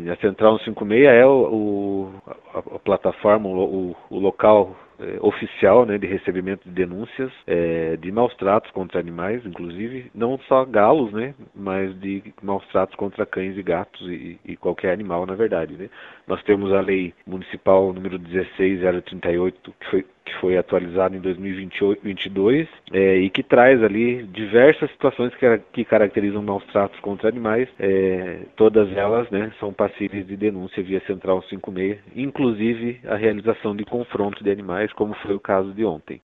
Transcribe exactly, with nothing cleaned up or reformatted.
a Central cento e cinquenta e seis é o, o, a, a plataforma, o, o local é, oficial, né, de recebimento de denúncias é, de maus tratos contra animais, inclusive, não só galos, né, mas de maus tratos contra cães e gatos e, e qualquer animal, na verdade, né. Nós temos a lei municipal número dezesseis mil trinta e oito, que foi que foi atualizada em dois mil e vinte e dois é, e que traz ali diversas situações que, que caracterizam maus tratos contra animais. É, todas elas, né, são passíveis de denúncia via Central cento e cinquenta e seis, inclusive a realização de confronto de animais, como foi o caso de ontem.